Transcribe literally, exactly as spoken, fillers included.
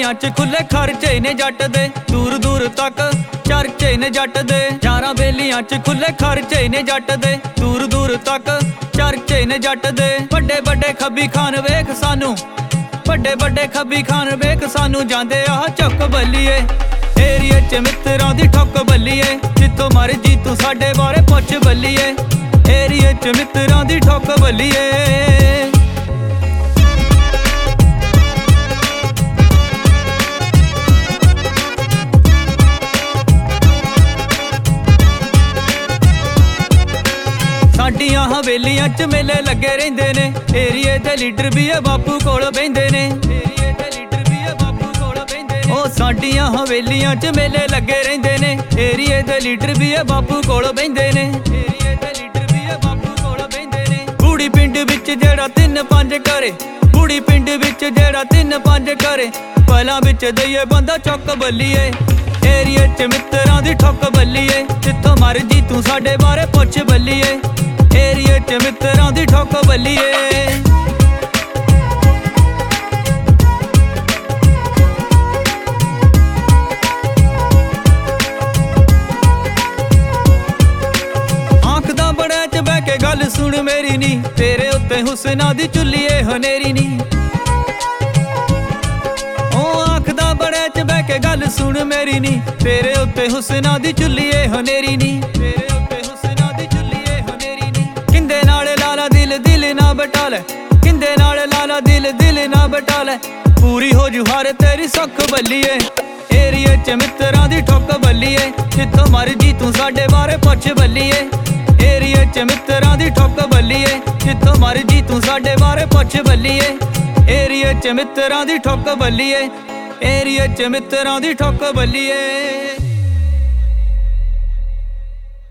बेलियां च खुले खर्चे ने जट दे, दूर दूर तक चर्चे ने जट दे। यारां बेलियां च खुले खर्चे ने जट दे, दूर दूर तक चर्चे ने जट दे। बड़े बड़े खब्बी खान वेख सानू, बड़े बड़े खब्बी खान वेख सानू जांदे आह चुक बल्लीए। एरिए च मित्तरां दी ठुक बल्लीए, जित्थों मर्जी तू साडे बारे पुछ बल्लीए। एरिए च मित्तरां दी ठुक बल्लीए। साडियां हवेलियां च मेले लगे रहिंदे ने, एरिए दे लीडर भी है बापू कोल बहिंदे ने। एरिए दे लीडर भी है बापू कोल बहिंदे ने। ओ साडियां हवेलियां च मेले लगे रहिंदे ने, एरिए दे लीडर भी है बापू कोल बहिंदे ने। एरिए दे लीडर भी है बापू कोल बहिंदे ने। बूढ़ी पिंड विच जेड़ा तिन पंज करे, बूढ़ी पिंड विच जेड़ा तिन पंज करे, पहलां विच दईए बंदा चुक बल्लीए। एरिए च मित्तरां दी ठुक बल्लीए, जित्थों मर्जी तू साडे बारे पुछ बल्लीए। एरिए च मित्तरां दी ठुक बल्लीए। आंखदा बड़े च बह के गल सुन मेरी नी, तेरे उत्ते हुस्ना दी चुल्लीए हनेरी नी। ओ आंखदा बड़े च बह के गल सुन मेरी नी, तेरे उत्ते हुस्ना दी चुल्लीए हनेरी नी। तेरे उत्ते हुस्ना दी चुल्लीए हनेरी नी। किंदे नाल लाला दिल दिल ना बटा ले, किंदे नाल लाला दिल दिल ना बटा ले, पूरी हो जू हर तेरी सुख बल्लीए। एरिए च मित्तरां दी ठुक बल्लीए, जित्थों मर्जी तू साडे बारे पुछ बल्लीए। एरिए च मित्तरां दी ठुक बल्लीए, जित्थों मर्जी तू साडे बारे पुछ बल्लीए। एरिए च मित्तरां दी ठुक बल्लीए। एरिए च मित्तरां दी ठुक बल्लीए।